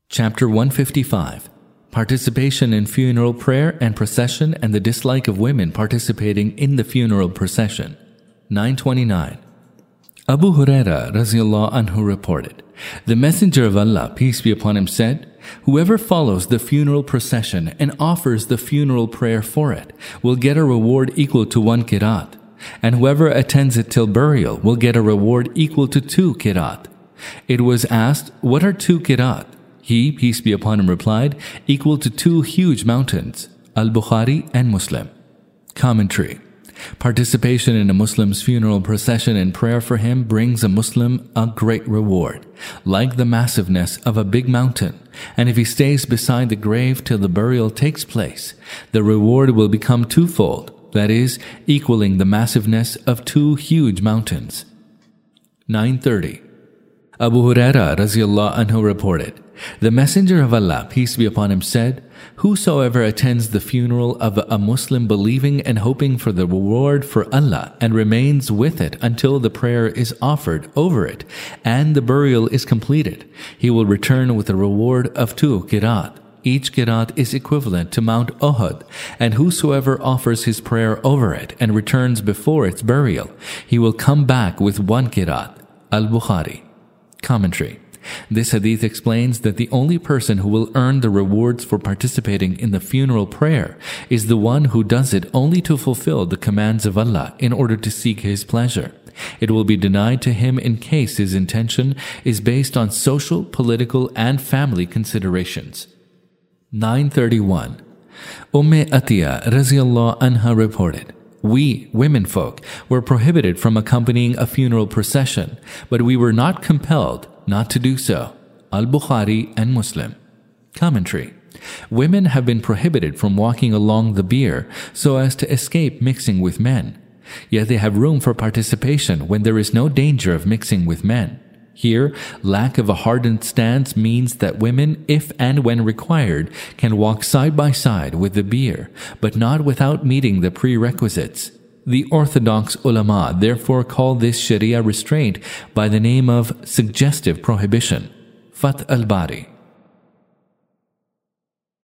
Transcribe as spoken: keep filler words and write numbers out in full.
Chapter one fifty-five. Participation in funeral prayer and procession and the dislike of women participating in the funeral procession. nine twenty-nine. Abu Huraira Raziyallahu anhu reported, the Messenger of Allah, peace be upon him, said, whoever follows the funeral procession and offers the funeral prayer for it will get a reward equal to one qiraat, and whoever attends it till burial will get a reward equal to two qiraat. It was asked, what are two qiraat? He, peace be upon him, replied, equal to two huge mountains. Al-Bukhari and Muslim. Commentary. Participation in a Muslim's funeral procession and prayer for him brings a Muslim a great reward, like the massiveness of a big mountain. And if he stays beside the grave till the burial takes place, the reward will become twofold, that is, equaling the massiveness of two huge mountains. nine thirty. Abu Huraira Raziyallahu anhu reported, the Messenger of Allah, peace be upon him, said, whosoever attends the funeral of a Muslim believing and hoping for the reward for Allah and remains with it until the prayer is offered over it and the burial is completed, he will return with a reward of two qiraat. Each qiraat is equivalent to Mount Uhud, and whosoever offers his prayer over it and returns before its burial, he will come back with one qiraat. Al-Bukhari. Commentary. This hadith explains that the only person who will earn the rewards for participating in the funeral prayer is the one who does it only to fulfill the commands of Allah in order to seek His pleasure. It will be denied to him in case his intention is based on social, political, and family considerations. nine thirty-one. Umm Atiyah Raziyallahu anha reported, we, womenfolk, were prohibited from accompanying a funeral procession, but we were not compelled not to do so. Al-Bukhari and Muslim. Commentary. Women have been prohibited from walking along the bier so as to escape mixing with men. Yet they have room for participation when there is no danger of mixing with men. Here, lack of a hardened stance means that women, if and when required, can walk side by side with the bier, but not without meeting the prerequisites. The orthodox ulama therefore call this Sharia restraint by the name of suggestive prohibition. Fath al-Bari.